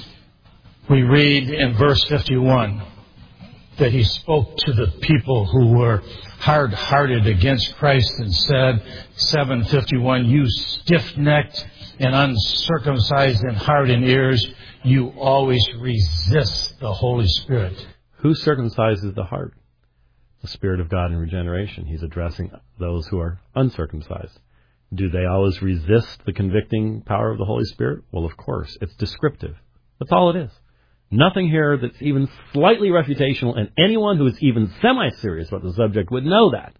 Speaker 4: we read in verse 51 that he spoke to the people who were hard-hearted against Christ and said, 7:51, you stiff-necked and uncircumcised in heart and ears, you always resist the Holy Spirit.
Speaker 2: Who circumcises the heart? The Spirit of God in regeneration. He's addressing those who are uncircumcised. Do they always resist the convicting power of the Holy Spirit? Well, of course. It's descriptive. That's all it is. Nothing here that's even slightly refutational, and anyone who is even semi-serious about the subject would know that.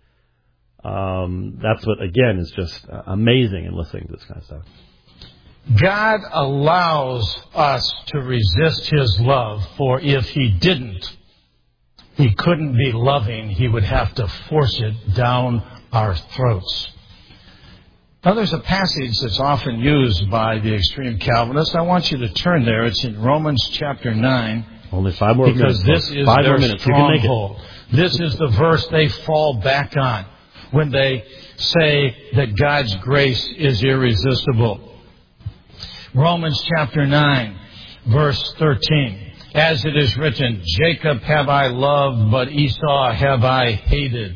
Speaker 2: That's what, again, is just amazing in listening to this kind of stuff.
Speaker 4: God allows us to resist his love, for if he didn't, he couldn't be loving. He would have to force it down our throats. Now, there's a passage that's often used by the extreme Calvinists. I want you to turn there. It's in Romans chapter 9.
Speaker 2: Only 5 more minutes.
Speaker 4: Because this is their stronghold. This is the verse they fall back on when they say that God's grace is irresistible. Romans chapter 9, verse 13. As it is written, Jacob have I loved, but Esau have I hated.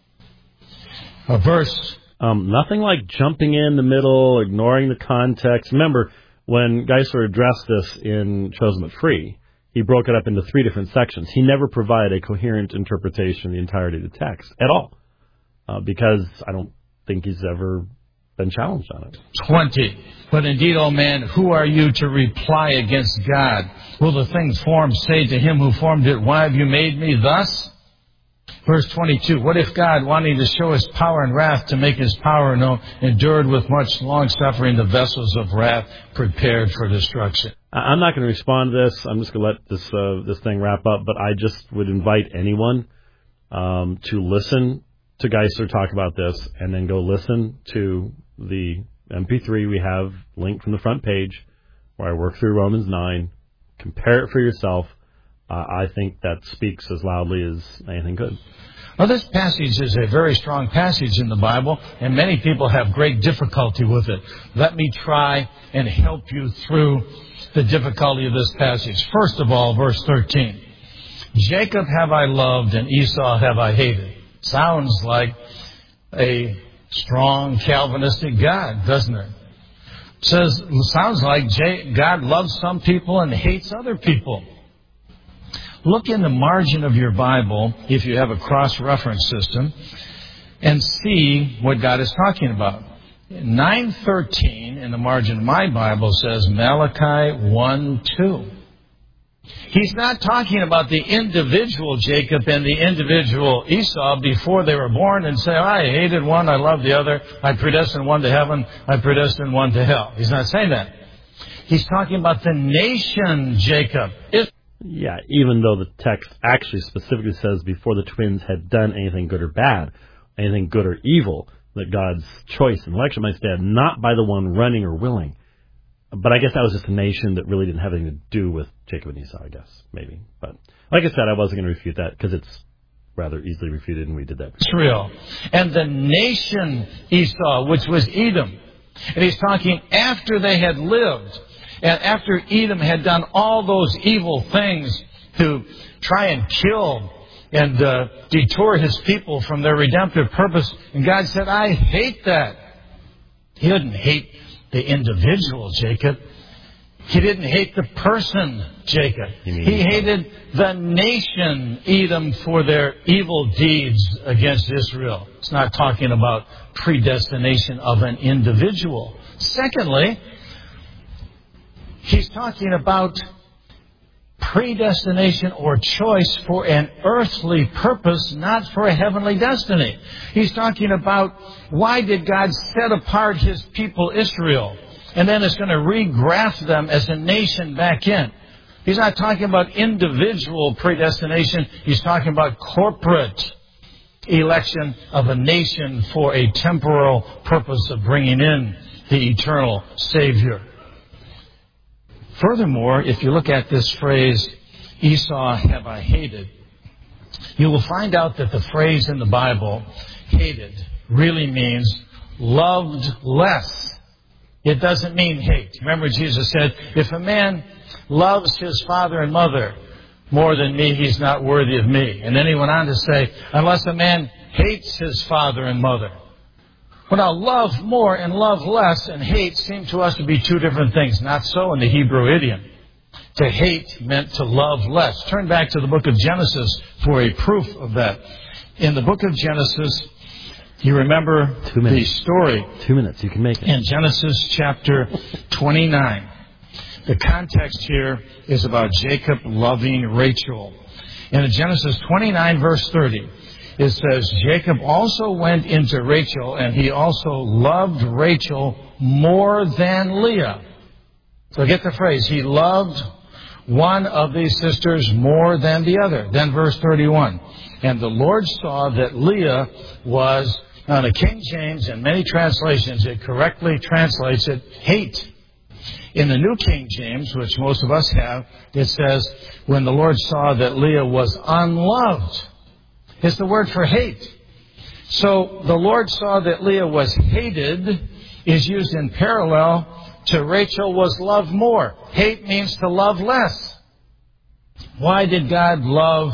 Speaker 4: A verse...
Speaker 2: nothing like jumping in the middle, ignoring the context. Remember, when Geisler addressed this in Chosen but Free, he broke it up into 3 different sections. He never provided a coherent interpretation of the entirety of the text at all, because I don't think he's ever been challenged on it.
Speaker 4: 20. But indeed, O man, who are you to reply against God? Will the thing formed say to him who formed it, why have you made me thus? Verse 22, what if God, wanting to show his power and wrath, to make his power known, endured with much long-suffering the vessels of wrath prepared for destruction?
Speaker 2: I'm not going to respond to this. I'm just going to let this thing wrap up, but I just would invite anyone to listen to Geisler talk about this, and then go listen to the MP3 we have linked from the front page, where I work through Romans 9. Compare it for yourself. I think that speaks as loudly as anything could.
Speaker 4: Well, this passage is a very strong passage in the Bible, and many people have great difficulty with it. Let me try and help you through the difficulty of this passage. First of all, verse 13. Jacob have I loved, and Esau have I hated. Sounds like a strong Calvinistic God, doesn't it? Sounds like God loves some people and hates other people. Look in the margin of your Bible, if you have a cross-reference system, and see what God is talking about. 9:13 in the margin of my Bible says Malachi 1:2. He's not talking about the individual Jacob and the individual Esau before they were born and say, I hated one, I loved the other, I predestined one to heaven, I predestined one to hell. He's not saying that. He's talking about the nation Jacob.
Speaker 2: Yeah, even though the text actually specifically says before the twins had done anything good or bad, anything good or evil, that God's choice and election might stand not by the one running or willing. But I guess that was just a nation that really didn't have anything to do with Jacob and Esau, I guess, maybe. But like I said, I wasn't going to refute that because it's rather easily refuted, and we did that.
Speaker 4: It's real. And the nation Esau, which was Edom. And he's talking after they had lived, and after Edom had done all those evil things to try and kill and detour his people from their redemptive purpose. And God said, I hate that. He didn't hate the individual Jacob. He didn't hate the person Jacob. He hated the nation Edom for their evil deeds against Israel. It's not talking about predestination of an individual. Secondly, he's talking about predestination or choice for an earthly purpose, not for a heavenly destiny. He's talking about why did God set apart His people Israel, and then it's going to regraft them as a nation back in. He's not talking about individual predestination. He's talking about corporate election of a nation for a temporal purpose of bringing in the eternal Savior. Furthermore, if you look at this phrase, Esau have I hated, you will find out that the phrase in the Bible, hated, really means loved less. It doesn't mean hate. Remember, Jesus said, if a man loves his father and mother more than me, he's not worthy of me. And then he went on to say, unless a man hates his father and mother. Well, now, love more and love less and hate seem to us to be two different things. Not so in the Hebrew idiom. To hate meant to love less. Turn back to the book of Genesis for a proof of that. In the book of Genesis, you remember the story.
Speaker 2: 2 minutes, you can make it.
Speaker 4: In Genesis chapter 29. The context here is about Jacob loving Rachel. And in Genesis 29, verse 30, it says, Jacob also went into Rachel, and he also loved Rachel more than Leah. So get the phrase, he loved one of these sisters more than the other. Then verse 31, and the Lord saw that Leah was, now the King James and many translations, it correctly translates it, hate. In the New King James, which most of us have, it says, when the Lord saw that Leah was unloved. It's the word for hate. So the Lord saw that Leah was hated is used in parallel to Rachel was loved more. Hate means to love less. Why did God love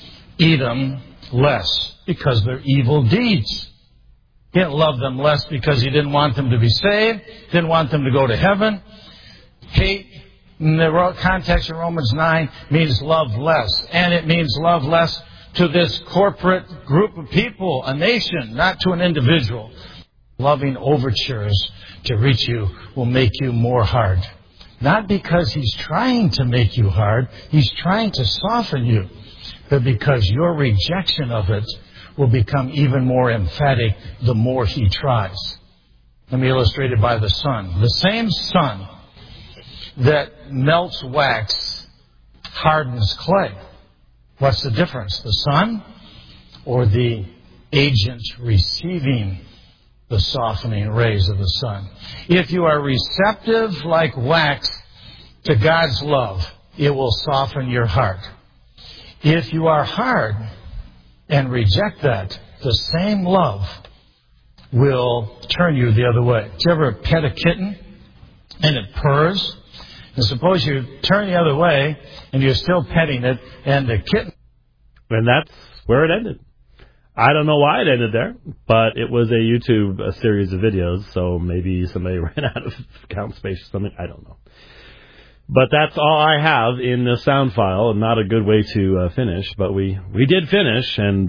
Speaker 4: Edom less? Because of their evil deeds. He didn't love them less because He didn't want them to be saved, didn't want them to go to heaven. Hate, in the context of Romans 9, means love less. And it means love less to this corporate group of people, a nation, not to an individual. Loving overtures to reach you will make you more hard. Not because He's trying to make you hard, He's trying to soften you, but because your rejection of it will become even more emphatic the more He tries. Let me illustrate it by the sun. The same sun that melts wax hardens clay. What's the difference? The sun or the agent receiving the softening rays of the sun? If you are receptive like wax to God's love, it will soften your heart. If you are hard and reject that, the same love will turn you the other way. Did you ever pet a kitten and it purrs? And suppose you turn the other way and you're still petting it and the kitten...
Speaker 2: And that's where it ended. I don't know why it ended there, but it was a YouTube series of videos, so maybe somebody ran out of account space or something. I don't know. But that's all I have in the sound file, and not a good way to finish, but we did finish, and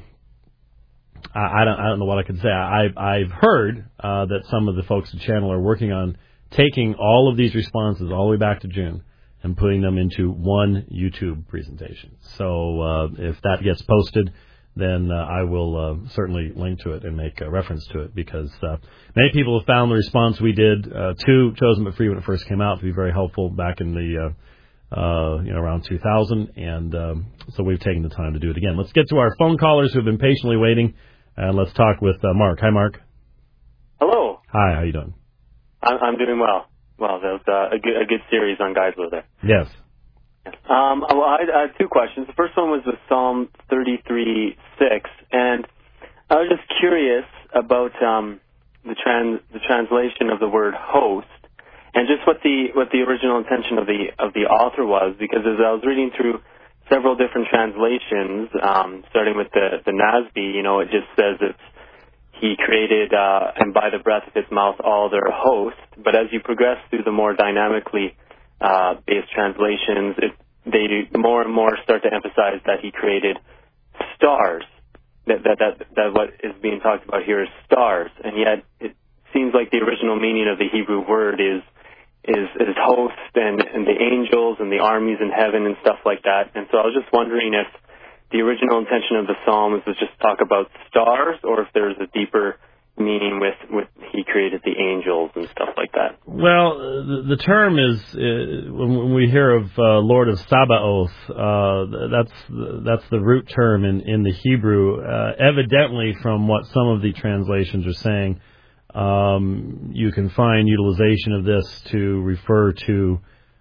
Speaker 2: I don't know what I could say. I've heard that some of the folks at the channel are working on taking all of these responses all the way back to June and putting them into one YouTube presentation. So if that gets posted, then I will certainly link to it and make a reference to it, because many people have found the response we did to Chosen But Free when it first came out to be very helpful back in the around 2000, and so we've taken the time to do it again. Let's get to our phone callers who have been patiently waiting, and let's talk with Mark. Hi, Mark.
Speaker 7: Hello.
Speaker 2: Hi, how you doing?
Speaker 7: I'm doing well. Well, that was a good series on Geisler there.
Speaker 2: Yes.
Speaker 7: Well, I had two questions. The first one was with Psalm 33:6, and I was just curious about the translation of the word host, and just what the original intention of the author was. Because as I was reading through several different translations, starting with the NASB, it just says He created, and by the breath of His mouth, all their host. But as you progress through the more dynamically based translations, they more and more start to emphasize that He created stars. That what is being talked about here is stars, and yet it seems like the original meaning of the Hebrew word is host and the angels and the armies in heaven and stuff like that. And so I was just wondering if the original intention of the psalm is to just talk about stars, or if there's a deeper meaning with He created the angels and stuff like that.
Speaker 2: Well, the term is when we hear of Lord of Sabaoth, that's the root term in the Hebrew. Evidently, from what some of the translations are saying, you can find utilization of this to refer to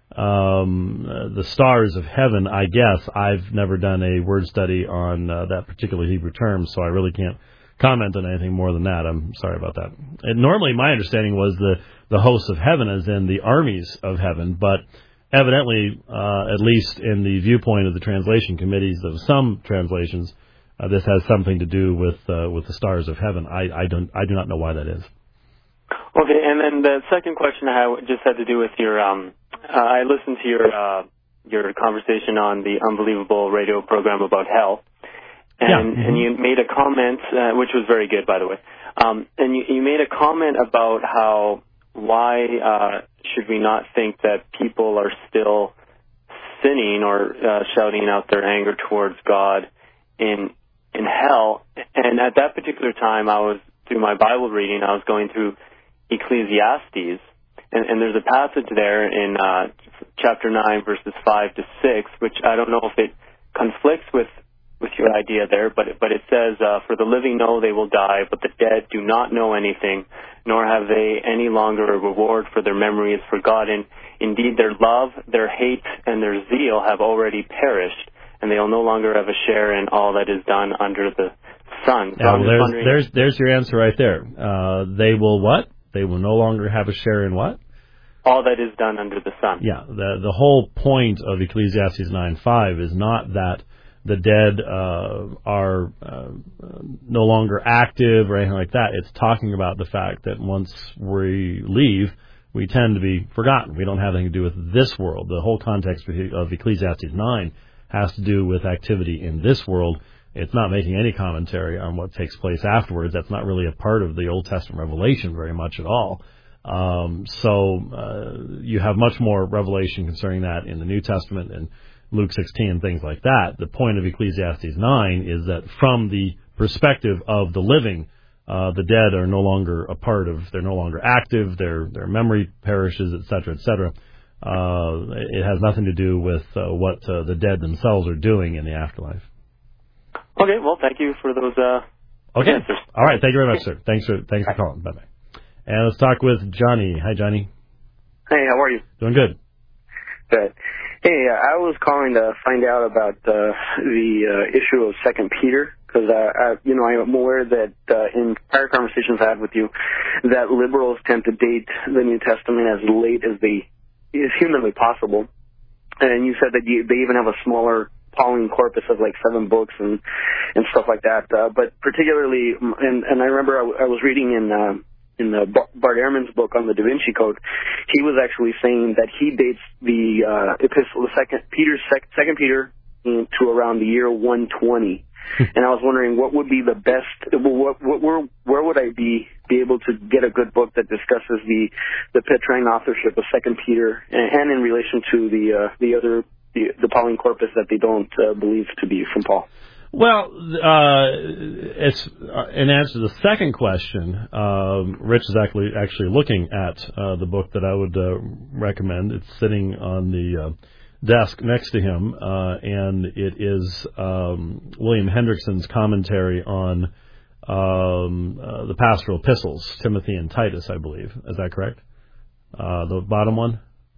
Speaker 2: the stars of heaven. I guess I've never done a word study on that particular Hebrew term, so I really can't comment on anything more than that. I'm sorry about that. And normally, my understanding was the hosts of heaven, as in the armies of heaven, but evidently, at least in the viewpoint of the translation committees of some translations, this has something to do with the stars of heaven. I do not know why that is.
Speaker 7: Okay, and then the second question I just had to do with your. I listened to your conversation on the Unbelievable radio program about hell, and you made a comment, which was very good, by the way. And you made a comment about why should we not think that people are still sinning or shouting out their anger towards God in hell. And at that particular time, I was through my Bible reading. I was going through Ecclesiastes, and there's a passage there in chapter 9, verses 5 to 6, which I don't know if it conflicts with your idea there, but it says, "For the living know they will die, but the dead do not know anything, nor have they any longer a reward, for their memory is forgotten. Indeed, their love, their hate, and their zeal have already perished, and they will no longer have a share in all that is done under the sun." So
Speaker 2: there's your answer right there. They will what? They will no longer have a share in what?
Speaker 7: All that is done under the sun.
Speaker 2: Yeah, the whole point of Ecclesiastes 9:5 is not that the dead are no longer active or anything like that. It's talking about the fact that once we leave, we tend to be forgotten. We don't have anything to do with this world. The whole context of Ecclesiastes 9 has to do with activity in this world. It's not making any commentary on what takes place afterwards. That's not really a part of the Old Testament revelation very much at all. So you have much more revelation concerning that in the New Testament and Luke 16 and things like that. The point of Ecclesiastes 9 is that from the perspective of the living, the dead are no longer a part of, they're no longer active, their memory perishes, et cetera, et cetera. It has nothing to do with what the dead themselves are doing in the afterlife.
Speaker 7: Okay, well, thank you for those answers.
Speaker 2: All right, thank you very much, sir. Thanks for calling. Bye-bye. And let's talk with Johnny. Hi, Johnny.
Speaker 8: Hey, how are you?
Speaker 2: Doing good.
Speaker 8: Good. Hey, I was calling to find out about the issue of 2 Peter, because I'm aware that in prior conversations I had with you, that liberals tend to date the New Testament as late as is humanly possible, and you said that they even have a smaller Pauline corpus of like 7 books and stuff like that. But particularly, and I remember I was reading in Bart Ehrman's book on the Da Vinci Code, he was actually saying that he dates the epistle, Second Peter, to around the year 120. And I was wondering what would be the best. Where would I be able to get a good book that discusses the Petrine authorship of 2 Peter and in relation to the Pauline corpus that they don't believe to be from Paul?
Speaker 2: Well, it's in answer to the second question. Rich is actually looking at the book that I would recommend. It's sitting on the desk next to him, and it is William Hendrickson's commentary on the pastoral epistles, Timothy and Titus, I believe. Is that correct? The bottom one?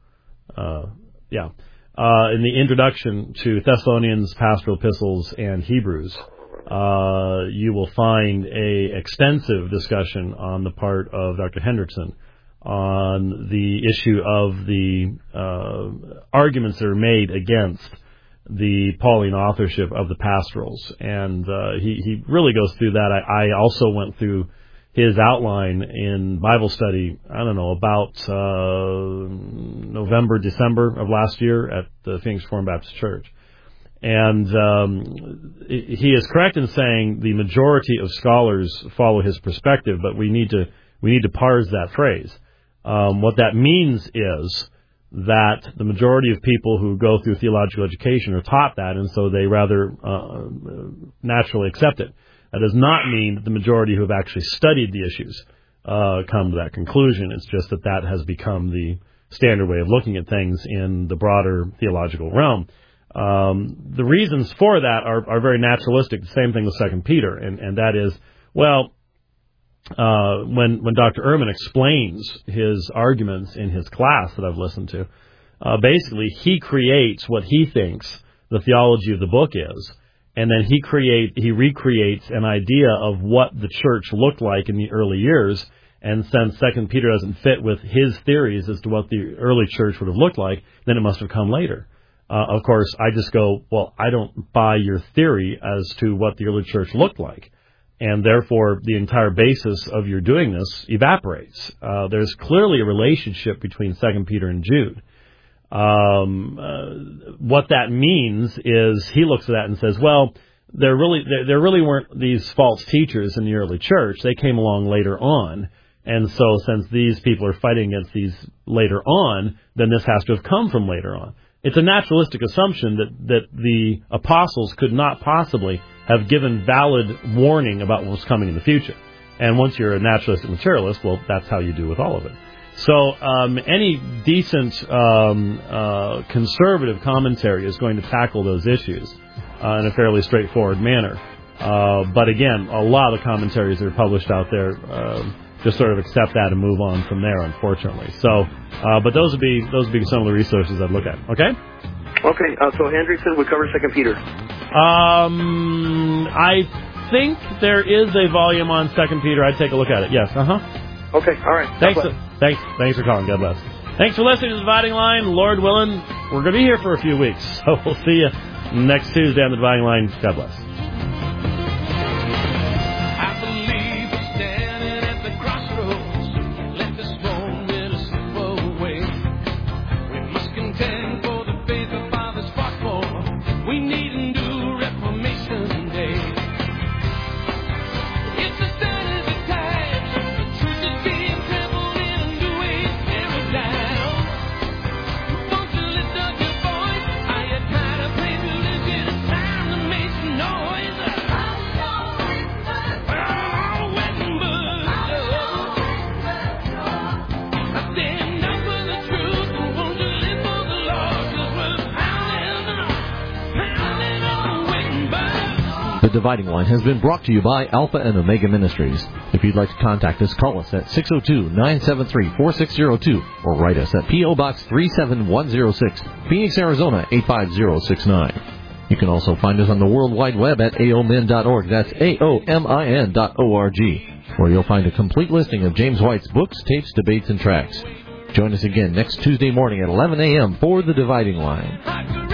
Speaker 2: Yeah. In the introduction to Thessalonians, pastoral epistles, and Hebrews, you will find a extensive discussion on the part of Dr. Hendrickson on the issue of the arguments that are made against the Pauline authorship of the pastorals. And he really goes through that. I also went through his outline in Bible study, about November, December of last year at the Phoenix Reformed Baptist Church. And he is correct in saying the majority of scholars follow his perspective, but we need to parse that phrase. What that means is that the majority of people who go through theological education are taught that, and so they rather naturally accept it. That does not mean that the majority who have actually studied the issues come to that conclusion. It's just that has become the standard way of looking at things in the broader theological realm. The reasons for that are very naturalistic. The same thing with 2 Peter, and that is, when Dr. Ehrman explains his arguments in his class that I've listened to, basically he creates what he thinks the theology of the book is. And then he recreates an idea of what the church looked like in the early years. And since 2 Peter doesn't fit with his theories as to what the early church would have looked like, then it must have come later. Of course, I just go, I don't buy your theory as to what the early church looked like. And therefore, the entire basis of your doing this evaporates. There's clearly a relationship between 2 Peter and Jude. What that means is he looks at that and says, there really weren't these false teachers in the early church. They came along later on. And so since these people are fighting against these later on, then this has to have come from later on. It's a naturalistic assumption that the apostles could not possibly have given valid warning about what was coming in the future. And once you're a naturalistic materialist, that's how you do with all of it. So any decent conservative commentary is going to tackle those issues in a fairly straightforward manner. But again, a lot of the commentaries that are published out there just sort of accept that and move on from there, unfortunately. So, but those would be some of the resources I'd look at. Okay.
Speaker 8: Okay. So Hendrickson would cover 2 Peter.
Speaker 2: I think there is a volume on 2 Peter. I'd take a look at it. Yes.
Speaker 8: Okay. All right.
Speaker 2: Thanks for calling. God bless. Thanks for listening to The Dividing Line. Lord willing, we're going to be here for a few weeks. So we'll see you next Tuesday on The Dividing Line. God bless.
Speaker 1: The Dividing Line has been brought to you by Alpha and Omega Ministries. If you'd like to contact us, call us at 602-973-4602 or write us at P.O. Box 37106, Phoenix, Arizona 85069. You can also find us on the World Wide Web at aomin.org. That's aomin.org, where you'll find a complete listing of James White's books, tapes, debates, and tracts. Join us again next Tuesday morning at 11 a.m. for The Dividing Line.